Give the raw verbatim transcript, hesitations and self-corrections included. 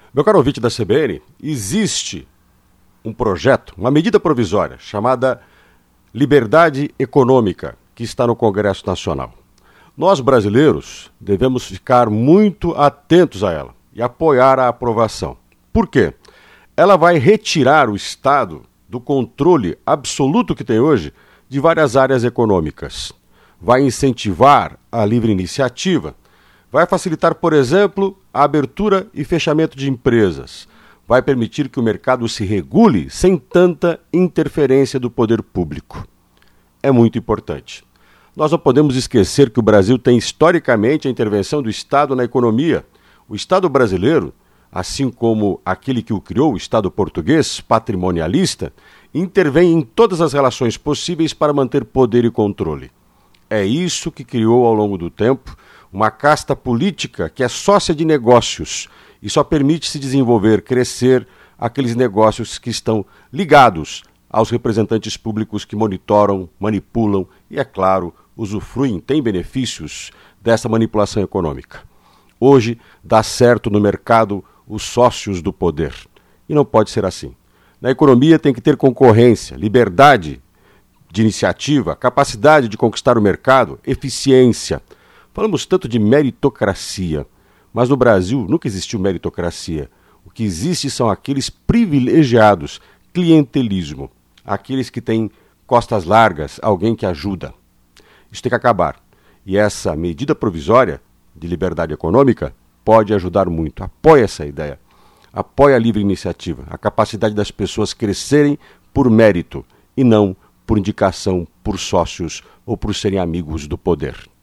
Meu caro ouvinte da C B N, existe um projeto, uma medida provisória chamada Liberdade Econômica, que está no Congresso Nacional. Nós, brasileiros, devemos ficar muito atentos a ela e apoiar a aprovação. Por quê? Ela vai retirar o Estado do controle absoluto que tem hoje de várias áreas econômicas. Vai incentivar a livre iniciativa, vai facilitar, por exemplo, a abertura e fechamento de empresas, vai permitir que o mercado se regule sem tanta interferência do poder público. É muito importante. Nós não podemos esquecer que o Brasil tem historicamente a intervenção do Estado na economia. O Estado brasileiro, assim como aquele que o criou, o Estado português, patrimonialista, intervém em todas as relações possíveis para manter poder e controle. É isso que criou ao longo do tempo uma casta política que é sócia de negócios e só permite se desenvolver, crescer aqueles negócios que estão ligados aos representantes públicos que monitoram, manipulam e, é claro, usufruem, têm benefícios dessa manipulação econômica. Hoje dá certo no mercado os sócios do poder. E não pode ser assim. Na economia tem que ter concorrência, liberdade de iniciativa, capacidade de conquistar o mercado, eficiência. Falamos tanto de meritocracia, mas no Brasil nunca existiu meritocracia. O que existe são aqueles privilegiados, clientelismo, aqueles que têm costas largas, alguém que ajuda. Isso tem que acabar. E essa medida provisória de liberdade econômica pode ajudar muito. Apoie essa ideia. Apoie a livre iniciativa, a capacidade das pessoas crescerem por mérito e não por indicação, por sócios ou por serem amigos do poder.